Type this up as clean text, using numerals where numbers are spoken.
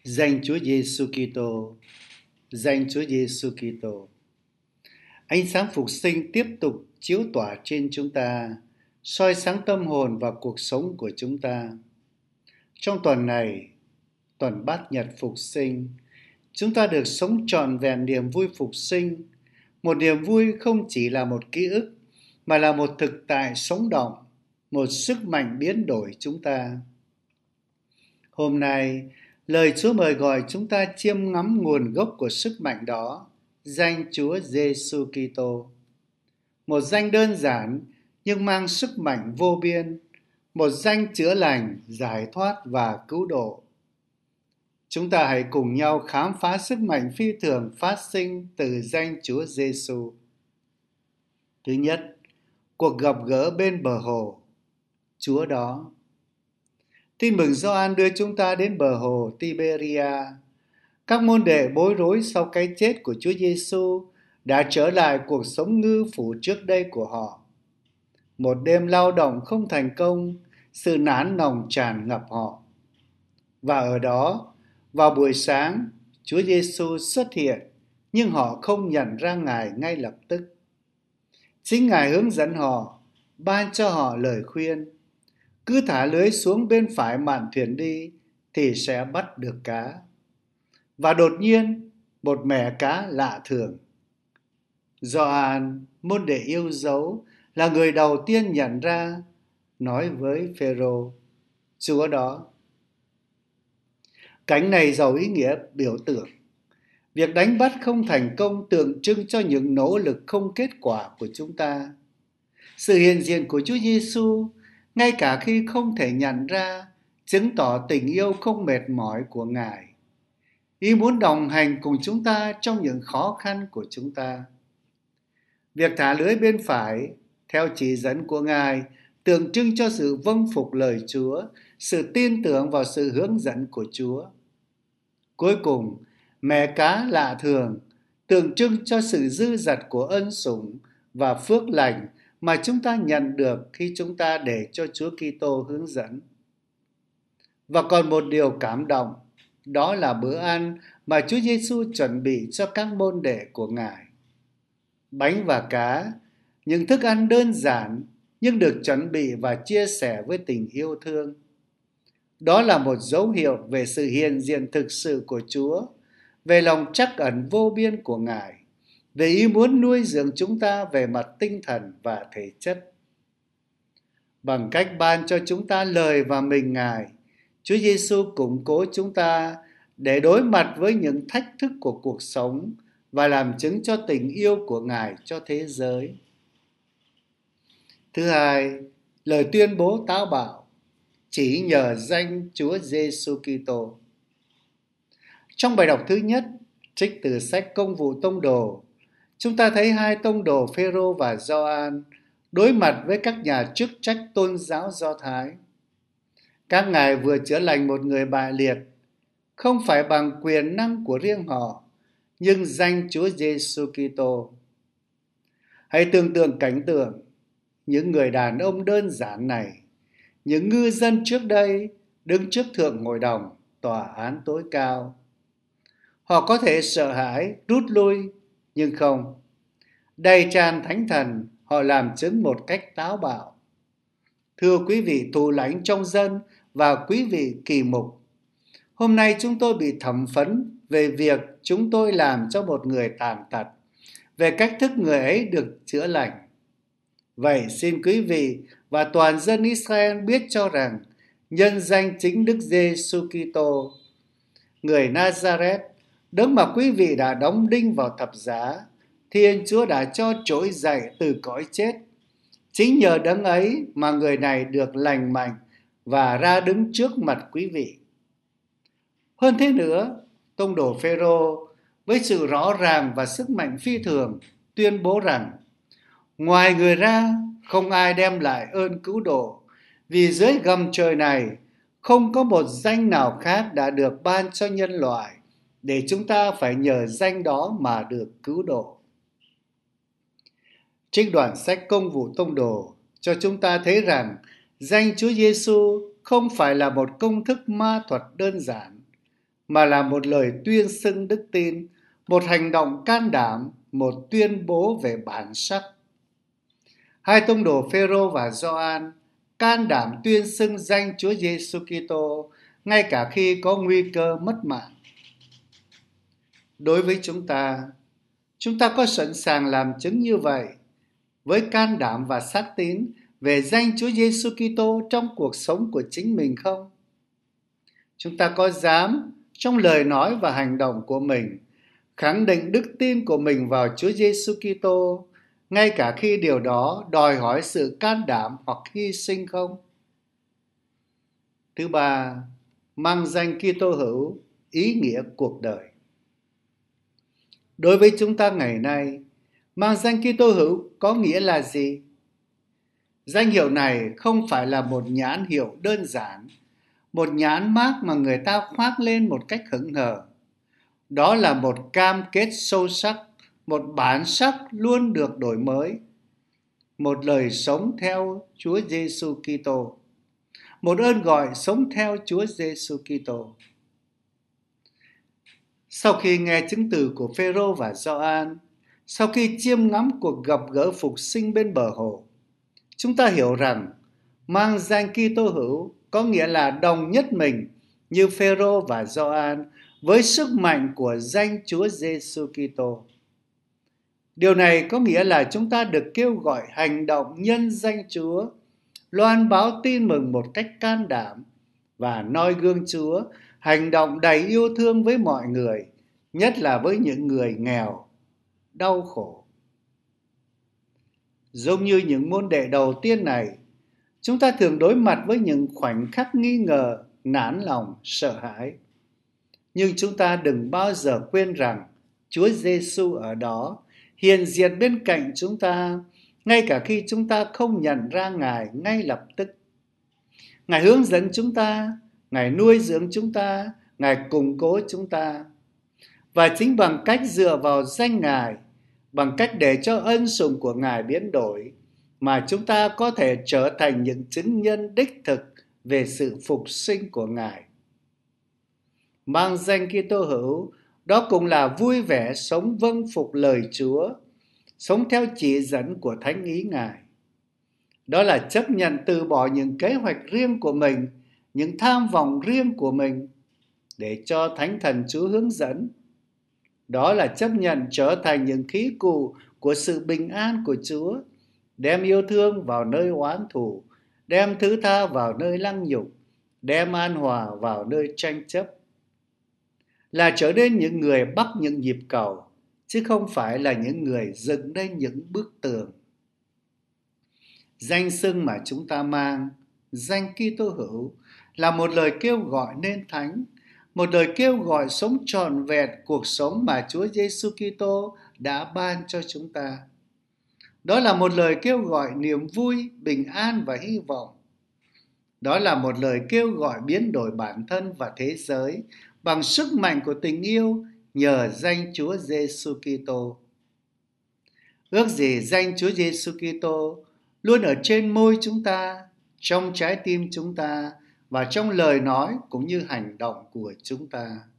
Danh Chúa Giêsu Kitô, danh Chúa Giêsu Kitô. Ánh sáng phục sinh tiếp tục chiếu tỏa trên chúng ta, soi sáng tâm hồn và cuộc sống của chúng ta. Trong tuần này, tuần Bát Nhật phục sinh, chúng ta được sống trọn vẹn niềm vui phục sinh. Một niềm vui không chỉ là một ký ức, mà là một thực tại sống động, một sức mạnh biến đổi chúng ta. Hôm nay, lời Chúa mời gọi chúng ta chiêm ngắm nguồn gốc của sức mạnh đó, danh Chúa Giêsu Kitô. Một danh đơn giản nhưng mang sức mạnh vô biên, một danh chữa lành, giải thoát và cứu độ. Chúng ta hãy cùng nhau khám phá sức mạnh phi thường phát sinh từ danh Chúa Giêsu. Thứ nhất, cuộc gặp gỡ bên bờ hồ. Chúa đó. Tin mừng Gioan đưa chúng ta đến bờ hồ Tiberia. Các môn đệ bối rối sau cái chết của Chúa Giêsu đã trở lại cuộc sống ngư phủ trước đây của họ. Một đêm lao động không thành công, sự nản lòng tràn ngập họ. Và ở đó, vào buổi sáng, Chúa Giêsu xuất hiện, nhưng họ không nhận ra Ngài ngay lập tức. Chính Ngài hướng dẫn họ, ban cho họ lời khuyên. Cứ thả lưới xuống bên phải mạn thuyền đi thì sẽ bắt được cá. Và đột nhiên, một mẻ cá lạ thường. Gioan, môn đệ yêu dấu, là người đầu tiên nhận ra, nói với Phêrô, Chúa đó. Cảnh này giàu ý nghĩa biểu tượng. Việc đánh bắt không thành công tượng trưng cho những nỗ lực không kết quả của chúng ta. Sự hiện diện của Chúa Giêsu, ngay cả khi không thể nhận ra, chứng tỏ tình yêu không mệt mỏi của Ngài. Ý muốn đồng hành cùng chúng ta trong những khó khăn của chúng ta. Việc thả lưới bên phải, theo chỉ dẫn của Ngài, tượng trưng cho sự vâng phục lời Chúa, sự tin tưởng vào sự hướng dẫn của Chúa. Cuối cùng, mẻ cá lạ thường, tượng trưng cho sự dư dật của ân sủng và phước lành mà chúng ta nhận được khi chúng ta để cho Chúa Kitô hướng dẫn. Và còn một điều cảm động, đó là bữa ăn mà Chúa Giêsu chuẩn bị cho các môn đệ của Ngài. Bánh và cá, những thức ăn đơn giản nhưng được chuẩn bị và chia sẻ với tình yêu thương. Đó là một dấu hiệu về sự hiện diện thực sự của Chúa, về lòng trắc ẩn vô biên của Ngài, về ý muốn nuôi dưỡng chúng ta về mặt tinh thần và thể chất. Bằng cách ban cho chúng ta lời và mình Ngài, Chúa Giêsu củng cố chúng ta để đối mặt với những thách thức của cuộc sống và làm chứng cho tình yêu của Ngài cho thế giới. Thứ hai, lời tuyên bố táo bạo, chỉ nhờ danh Chúa Giêsu Kitô. Trong bài đọc thứ nhất, trích từ sách Công vụ Tông đồ, chúng ta thấy hai tông đồ Phêrô và Gioan đối mặt với các nhà chức trách tôn giáo Do Thái. Các ngài vừa chữa lành một người bại liệt, không phải bằng quyền năng của riêng họ, nhưng danh Chúa Giêsu Kitô. Hãy tưởng tượng cảnh tượng những người đàn ông đơn giản này, những ngư dân trước đây đứng trước thượng hội đồng, tòa án tối cao. Họ có thể sợ hãi, rút lui, nhưng không. Đầy tràn thánh thần, họ làm chứng một cách táo bạo. Thưa quý vị thủ lãnh trong dân và quý vị kỳ mục, hôm nay chúng tôi bị thẩm vấn về việc chúng tôi làm cho một người tàn tật, về cách thức người ấy được chữa lành. Vậy xin quý vị và toàn dân Israel biết cho rằng, nhân danh chính Đức Giêsu Kitô, người Nazareth, đấng mà quý vị đã đóng đinh vào thập giá, Thiên Chúa đã cho trỗi dậy từ cõi chết. Chính nhờ đấng ấy mà người này được lành mạnh và ra đứng trước mặt quý vị. Hơn thế nữa, tông đồ Phêrô với sự rõ ràng và sức mạnh phi thường tuyên bố rằng, ngoài người ra không ai đem lại ơn cứu độ, vì dưới gầm trời này không có một danh nào khác đã được ban cho nhân loại, để chúng ta phải nhờ danh đó mà được cứu độ. Trích đoạn sách Công vụ Tông đồ cho chúng ta thấy rằng danh Chúa Giêsu không phải là một công thức ma thuật đơn giản, mà là một lời tuyên xưng đức tin, một hành động can đảm, một tuyên bố về bản sắc. Hai tông đồ Phêrô và Gioan can đảm tuyên xưng danh Chúa Giêsu Kitô ngay cả khi có nguy cơ mất mạng. Đối với chúng ta có sẵn sàng làm chứng như vậy với can đảm và xác tín về danh Chúa Giêsu Kitô trong cuộc sống của chính mình không? Chúng ta có dám trong lời nói và hành động của mình khẳng định đức tin của mình vào Chúa Giêsu Kitô ngay cả khi điều đó đòi hỏi sự can đảm hoặc hy sinh không? Thứ ba, mang danh Kitô hữu, ý nghĩa cuộc đời. Đối với chúng ta ngày nay, mang danh Kitô hữu có nghĩa là gì? Danh hiệu này không phải là một nhãn hiệu đơn giản, một nhãn mác mà người ta khoác lên một cách hững hờ. Đó là một cam kết sâu sắc, một bản sắc luôn được đổi mới, một lời sống theo Chúa Giêsu Kitô, một ơn gọi sống theo Chúa Giêsu Kitô. Sau khi nghe chứng từ của Phêrô và Gioan, sau khi chiêm ngắm cuộc gặp gỡ phục sinh bên bờ hồ, chúng ta hiểu rằng mang danh Kitô hữu có nghĩa là đồng nhất mình như Phêrô và Gioan với sức mạnh của danh Chúa Giêsu Kitô. Điều này có nghĩa là chúng ta được kêu gọi hành động nhân danh Chúa, loan báo tin mừng một cách can đảm và noi gương Chúa, hành động đầy yêu thương với mọi người, nhất là với những người nghèo, đau khổ. Giống như những môn đệ đầu tiên này, chúng ta thường đối mặt với những khoảnh khắc nghi ngờ, nản lòng, sợ hãi. Nhưng chúng ta đừng bao giờ quên rằng Chúa Giêsu ở đó, hiện diện bên cạnh chúng ta, ngay cả khi chúng ta không nhận ra Ngài ngay lập tức. Ngài hướng dẫn chúng ta, Ngài nuôi dưỡng chúng ta, Ngài củng cố chúng ta. Và chính bằng cách dựa vào danh Ngài, bằng cách để cho ân sủng của Ngài biến đổi, mà chúng ta có thể trở thành những chứng nhân đích thực về sự phục sinh của Ngài. Mang danh Kitô hữu, đó cũng là vui vẻ sống vâng phục lời Chúa, sống theo chỉ dẫn của Thánh ý Ngài. Đó là chấp nhận từ bỏ những kế hoạch riêng của mình, những tham vọng riêng của mình, để cho Thánh Thần Chúa hướng dẫn. Đó là chấp nhận trở thành những khí cụ của sự bình an của Chúa, đem yêu thương vào nơi oán thù, đem thứ tha vào nơi lăng nhục, đem an hòa vào nơi tranh chấp. Là trở nên những người bắc những nhịp cầu, chứ không phải là những người dựng lên những bức tường. Danh xưng mà chúng ta mang, danh Kitô hữu, là một lời kêu gọi nên thánh, một lời kêu gọi sống trọn vẹn cuộc sống mà Chúa Giêsu Kitô đã ban cho chúng ta. Đó là một lời kêu gọi niềm vui, bình an và hy vọng. Đó là một lời kêu gọi biến đổi bản thân và thế giới bằng sức mạnh của tình yêu nhờ danh Chúa Giêsu Kitô. Ước gì danh Chúa Giêsu Kitô luôn ở trên môi chúng ta, trong trái tim chúng ta và trong lời nói cũng như hành động của chúng ta.